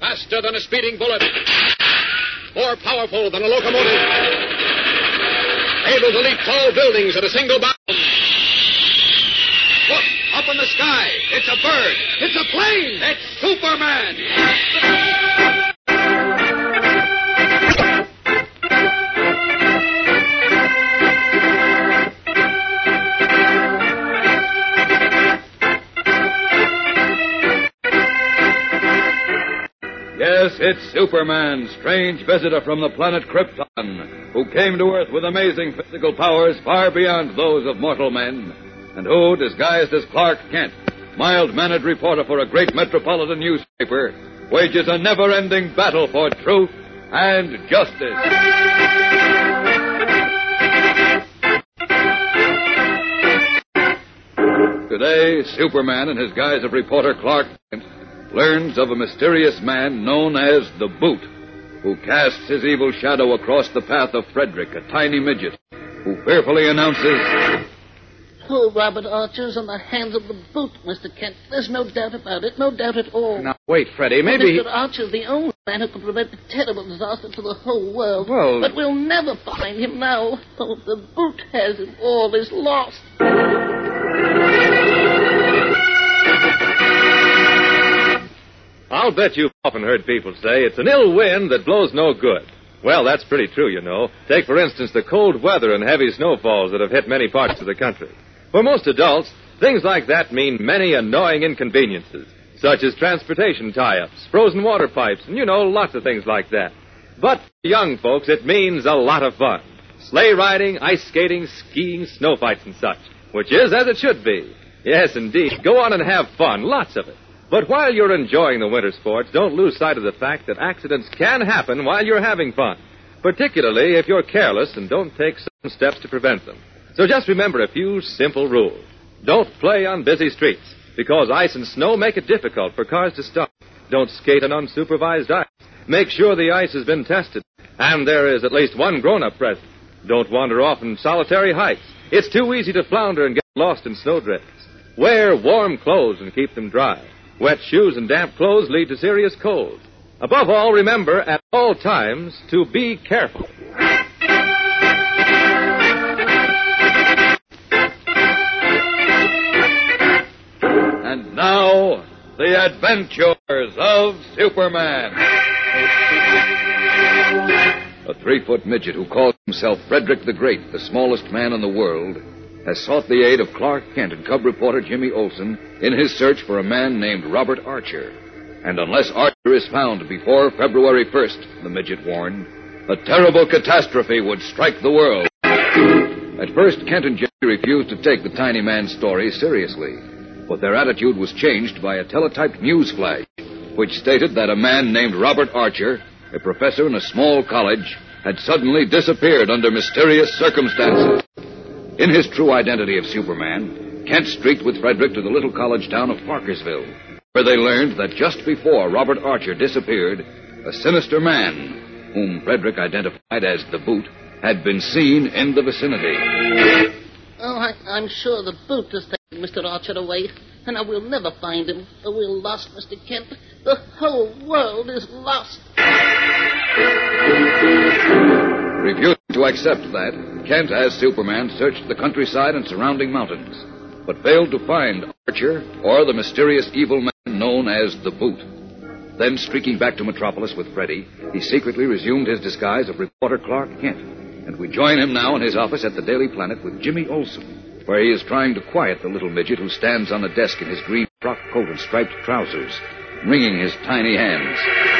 Faster than a speeding bullet. More powerful than a locomotive. Able to leap tall buildings at a single bound. Look, up in the sky. It's a bird. It's a plane. It's Superman. Yes, it's Superman, strange visitor from the planet Krypton, who came to Earth with amazing physical powers far beyond those of mortal men, and who, disguised as Clark Kent, mild-mannered reporter for a great metropolitan newspaper, wages a never-ending battle for truth and justice. Today, Superman, in his guise of reporter Clark Kent, learns of a mysterious man known as the Boot, who casts his evil shadow across the path of Frederick, a tiny midget, who fearfully announces... Oh, Robert Archer's in the hands of the Boot, Mr. Kent. There's no doubt about it, no doubt at all. Now, wait, Freddie, maybe... Mr. Archer's the only man who can prevent the terrible disaster to the whole world. Well... But we'll never find him now. Oh, the Boot has him. All is lost. I'll bet you've often heard people say it's an ill wind that blows no good. Well, that's pretty true, you know. Take, for instance, the cold weather and heavy snowfalls that have hit many parts of the country. For most adults, things like that mean many annoying inconveniences, such as transportation tie-ups, frozen water pipes, and, lots of things like that. But for young folks, it means a lot of fun. Sleigh riding, ice skating, skiing, snow fights, and such, which is as it should be. Yes, indeed. Go on and have fun, lots of it. But while you're enjoying the winter sports, don't lose sight of the fact that accidents can happen while you're having fun, particularly if you're careless and don't take some steps to prevent them. So just remember a few simple rules. Don't play on busy streets, because ice and snow make it difficult for cars to stop. Don't skate on unsupervised ice. Make sure the ice has been tested, and there is at least one grown-up present. Don't wander off in solitary hikes. It's too easy to flounder and get lost in snowdrifts. Wear warm clothes and keep them dry. Wet shoes and damp clothes lead to serious colds. Above all, remember at all times to be careful. And now, the adventures of Superman. A 3-foot midget who calls himself Frederick the Great, the smallest man in the world, has sought the aid of Clark Kent and cub reporter Jimmy Olsen in his search for a man named Robert Archer. And unless Archer is found before February 1st, the midget warned, a terrible catastrophe would strike the world. At first, Kent and Jimmy refused to take the tiny man's story seriously, but their attitude was changed by a teletyped news flash, which stated that a man named Robert Archer, a professor in a small college, had suddenly disappeared under mysterious circumstances. In his true identity of Superman, Kent streaked with Frederick to the little college town of Parkersville, where they learned that just before Robert Archer disappeared, a sinister man, whom Frederick identified as the Boot, had been seen in the vicinity. Oh, I'm sure the Boot has taken Mr. Archer away, and I will never find him. Oh, we're lost, Mr. Kent. The whole world is lost. Refusing to accept that, Kent, as Superman, searched the countryside and surrounding mountains, but failed to find Archer or the mysterious evil man known as the Boot. Then, streaking back to Metropolis with Freddy, he secretly resumed his disguise of reporter Clark Kent, and we join him now in his office at the Daily Planet with Jimmy Olsen, where he is trying to quiet the little midget who stands on a desk in his green frock coat and striped trousers, wringing his tiny hands.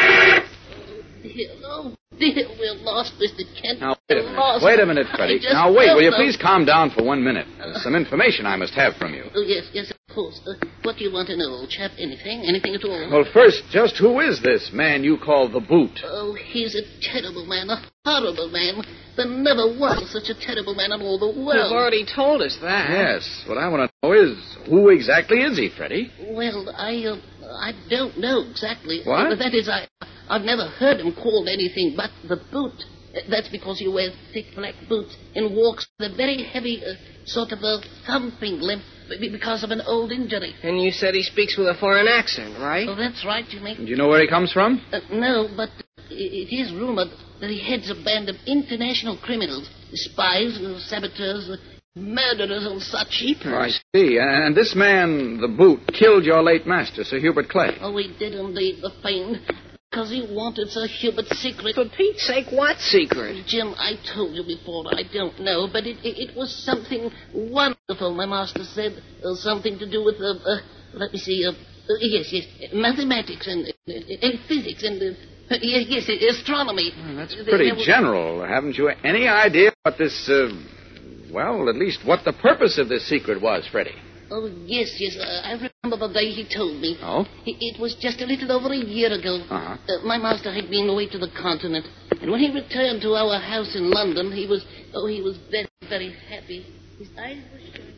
Oh, dear, we're lost, Mr. Kent. Now, Wait a minute, Freddie. Now, wait, will you please calm down for 1 minute? Some information I must have from you. Oh, yes, of course. What do you want to know, old chap? Anything at all? Well, first, just who is this man you call the Boot? Oh, he's a terrible man, a horrible man. There never was such a terrible man in all the world. You've already told us that. Yes. What I want to know is, who exactly is he, Freddie? Well, I don't know exactly. What? That is, I've never heard him called anything but the Boot. That's because he wears thick black boots and walks with a very heavy sort of a thumping limp because of an old injury. And you said he speaks with a foreign accent, right? Oh, that's right, Jimmy. Do you know where he comes from? No, but it is rumored that he heads a band of international criminals, spies, saboteurs, murderers, and such. Oh, I see. And this man, the Boot, killed your late master, Sir Hubert Clay. Oh, he did indeed, the fiend. Because he wanted Sir Hubert's secret. For Pete's sake, what secret? Jim, I told you before, I don't know, but it was something wonderful, my master said. Something to do with, let me see, yes, mathematics and physics and, yes, astronomy. Well, that's pretty general. Haven't you any idea what this, well, at least what the purpose of this secret was, Freddie? Oh, yes, I remember the day he told me. Oh? It was just a little over a year ago. Uh-huh. My master had been away to the continent, and when he returned to our house in London, he was very, very happy. His eyes were shining.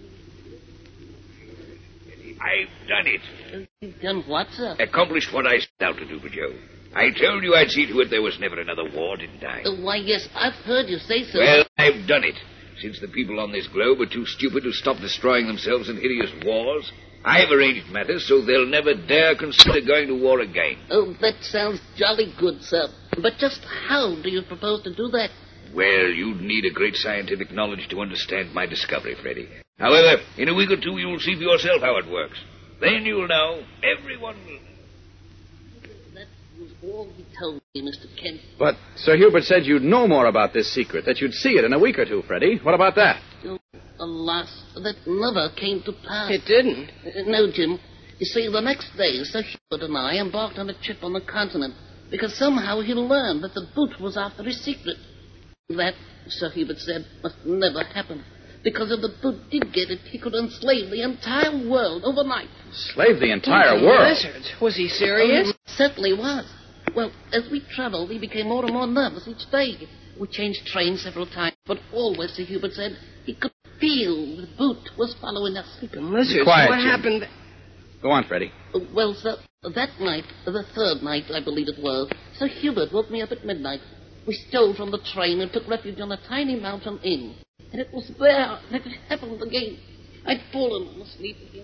I've done it. You've done what, sir? Accomplished what I set out to do for Joe. I told you I'd see to it there was never another war, didn't I? Why, yes, I've heard you say so. Well, I've done it. Since the people on this globe are too stupid to stop destroying themselves in hideous wars, I've arranged matters so they'll never dare consider going to war again. Oh, that sounds jolly good, sir. But just how do you propose to do that? Well, you'd need a great scientific knowledge to understand my discovery, Freddie. However, in a week or two, you'll see for yourself how it works. Then you'll know. Everyone will know. That was all he told me, Mr. Kent. But Sir Hubert said you'd know more about this secret, that you'd see it in a week or two, Freddie. What about that? Oh, alas, that never came to pass. It didn't. No, Jim. You see, the next day, Sir Hubert and I embarked on a trip on the continent because somehow he learned that the Boot was after his secret. That, Sir Hubert said, must never happen. Because if the Boot did get it, he could enslave the entire world overnight. Slave the entire world? Lizards. Was he serious? Certainly was. Well, as we traveled, he became more and more nervous each day. We changed trains several times, but always, Sir Hubert said, he could feel the Boot was following us. The lizards. Quiet, what Jim. happened? Go on, Freddie. Well, sir, that night, the third night, I believe it was, Sir Hubert woke me up at midnight. We stole from the train and took refuge on a tiny mountain inn. And it was there that it happened again. I'd fallen asleep again.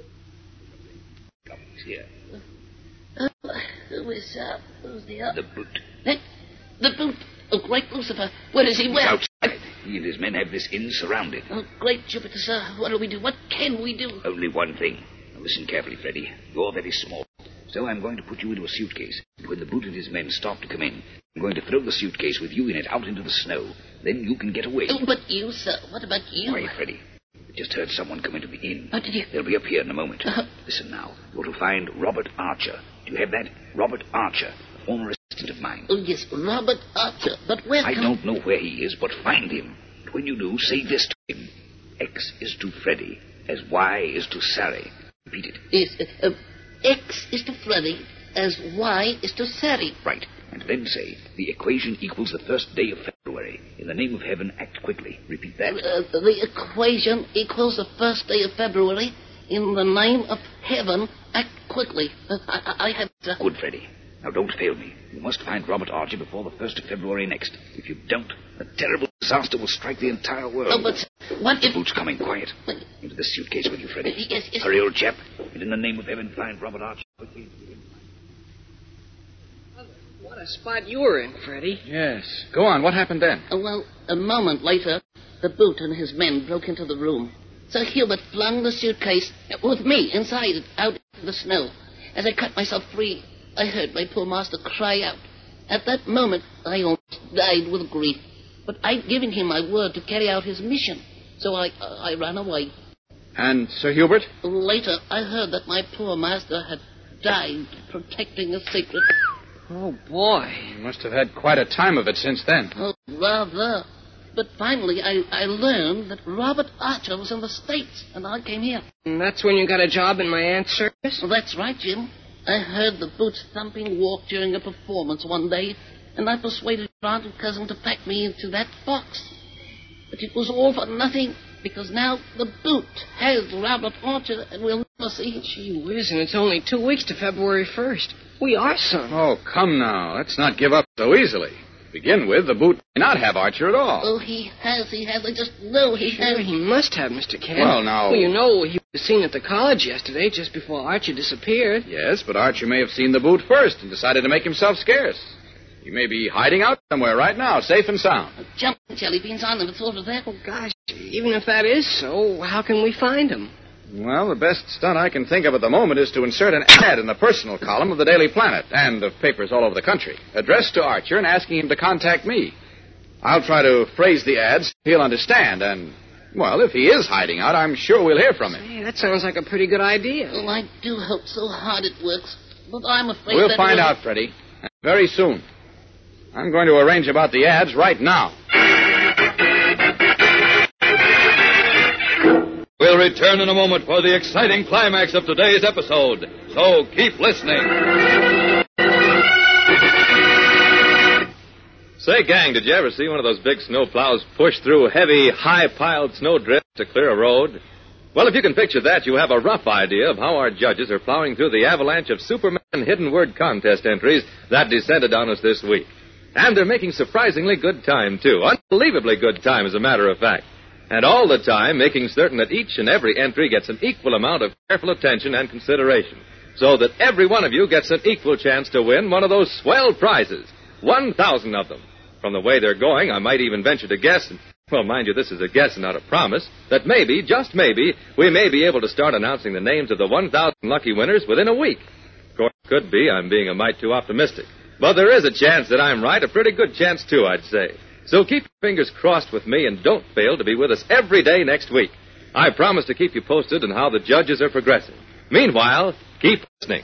Come here. Who's there? The Boot. The Boot. Oh, great Lucifer. Where is he? He's Where? outside. He and his men have this inn surrounded. Oh, great Jupiter, sir. What do we do? What can we do? Only one thing. Now listen carefully, Freddie. You're very small. So I'm going to put you into a suitcase. And when the Boot and his men start to come in, I'm going to throw the suitcase with you in it out into the snow. Then you can get away. Oh, but you, sir. What about you? Quiet, Freddie. I just heard someone come into the inn. How did you... They'll be up here in a moment. Listen now. You're to find Robert Archer. Do you have that? Robert Archer, a former assistant of mine. Oh, yes, Robert Archer. But where I don't know where he is, but find him. And when you do, say this to him. X is to Freddie, as Y is to Sally. Repeat it. Yes, X is to Freddie, as Y is to Sally. Right. And then say, the equation equals the first day of February. In the name of heaven, act quickly. Repeat that. The equation equals the first day of February. In the name of heaven, act quickly. I have... Good, Freddie. Now, don't fail me. You must find Robert Archer before the 1st of February next. If you don't, a terrible disaster will strike the entire world. Oh, but what if... The Boot's coming. Quiet. Into this suitcase with you, Freddie. Yes. Hurry, old chap. And in the name of heaven, find Robert Archer quickly. What a spot you were in, Freddie. Yes. Go on. What happened then? Well, a moment later, the Boot and his men broke into the room. Sir Hubert flung the suitcase, with me inside it, out into the snow. As I cut myself free, I heard my poor master cry out. At that moment, I almost died with grief. But I'd given him my word to carry out his mission, so I ran away. And Sir Hubert? Later, I heard that my poor master had died protecting a secret. Oh, boy. You must have had quite a time of it since then. Oh, rather. But finally, I learned that Robert Archer was in the States, and I came here. And that's when you got a job in my aunt's service? Well, that's right, Jim. I heard the Boot's thumping walk during a performance one day, and I persuaded your aunt and cousin to pack me into that box. But it was all for nothing, because now the Boot has Robert Archer, and we'll never see him. Gee whiz, and it's only 2 weeks to February 1st. We are some. Oh, come now. Let's not give up so easily. To begin with, the boot may not have Archer at all. Oh, he has. I just know he has. Sure, he must have, Mr. Kent. Well, now... Well, you know, he was seen at the college yesterday just before Archer disappeared. Yes, but Archer may have seen the boot first and decided to make himself scarce. He may be hiding out somewhere right now, safe and sound. Jumping jelly beans, I never thought of that. Oh, gosh, even if that is so, how can we find him? Well, the best stunt I can think of at the moment is to insert an ad in the personal column of the Daily Planet and of papers all over the country, addressed to Archer and asking him to contact me. I'll try to phrase the ad so he'll understand, and, well, if he is hiding out, I'm sure we'll hear from him. Hey, that sounds like a pretty good idea. Oh, I do hope so hard it works, but I'm afraid We'll find out, Freddie, and very soon. I'm going to arrange about the ads right now. We'll return in a moment for the exciting climax of today's episode, so keep listening. Say, gang, did you ever see one of those big snow plows push through heavy, high-piled snowdrifts to clear a road? Well, if you can picture that, you have a rough idea of how our judges are plowing through the avalanche of Superman hidden word contest entries that descended on us this week. And they're making surprisingly good time, too. Unbelievably good time, as a matter of fact. And all the time making certain that each and every entry gets an equal amount of careful attention and consideration, so that every one of you gets an equal chance to win one of those swell prizes, 1,000 of them. From the way they're going, I might even venture to guess, and, well, mind you, this is a guess and not a promise, that maybe, just maybe, we may be able to start announcing the names of the 1,000 lucky winners within a week. Of course, it could be I'm being a mite too optimistic. But there is a chance that I'm right, a pretty good chance, too, I'd say. So keep your fingers crossed with me and don't fail to be with us every day next week. I promise to keep you posted on how the judges are progressing. Meanwhile, keep listening.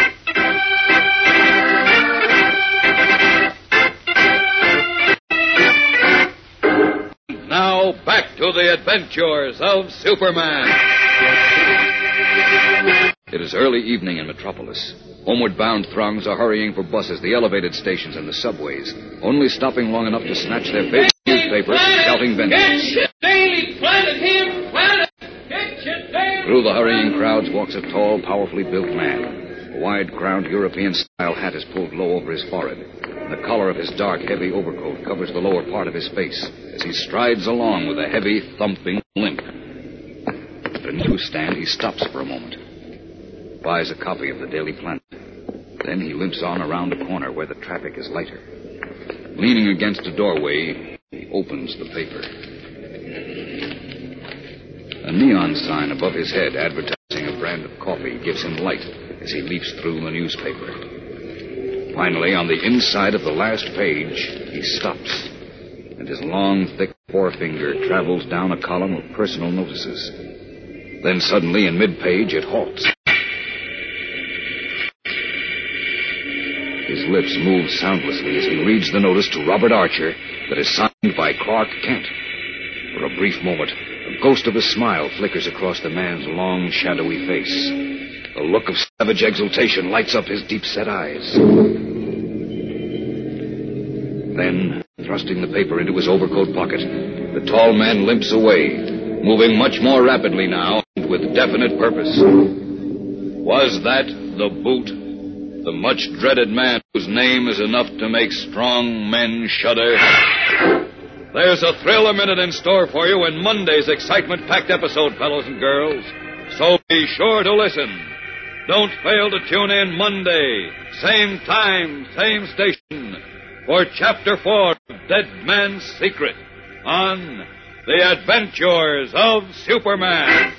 Now, back to the adventures of Superman. It is early evening in Metropolis. Homeward bound throngs are hurrying for buses, the elevated stations, and the subways, only stopping long enough to snatch their favorite newspaper, shouting vendors. Daily Planet here, Planet! Get your daily... Through the hurrying crowds walks a tall, powerfully built man. A wide-crowned European-style hat is pulled low over his forehead, and the collar of his dark, heavy overcoat covers the lower part of his face as he strides along with a heavy, thumping limp. At a newsstand, he stops for a moment, buys a copy of the Daily Planet. Then he limps on around a corner where the traffic is lighter. Leaning against a doorway, he opens the paper. A neon sign above his head advertising a brand of coffee gives him light as he leaps through the newspaper. Finally, on the inside of the last page, he stops, and his long, thick forefinger travels down a column of personal notices. Then suddenly, in mid-page, it halts. His lips move soundlessly as he reads the notice to Robert Archer that is signed by Clark Kent. For a brief moment, a ghost of a smile flickers across the man's long, shadowy face. A look of savage exultation lights up his deep-set eyes. Then, thrusting the paper into his overcoat pocket, the tall man limps away, moving much more rapidly now and with definite purpose. Was that the boot? The much-dreaded man whose name is enough to make strong men shudder? There's a thrill a minute in store for you in Monday's excitement-packed episode, fellows and girls. So be sure to listen. Don't fail to tune in Monday, same time, same station, for Chapter 4 of Dead Man's Secret on The Adventures of Superman.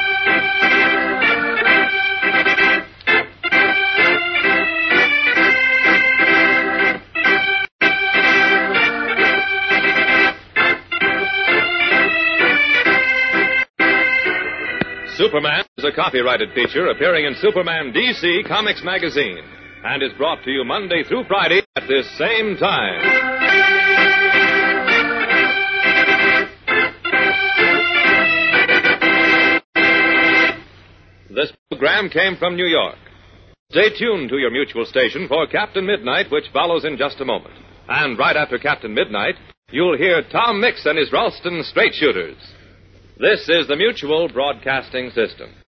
Superman is a copyrighted feature appearing in Superman DC Comics magazine and is brought to you Monday through Friday at this same time. This program came from New York. Stay tuned to your mutual station for Captain Midnight, which follows in just a moment. And right after Captain Midnight, you'll hear Tom Mix and his Ralston Straight Shooters. This is the Mutual Broadcasting System.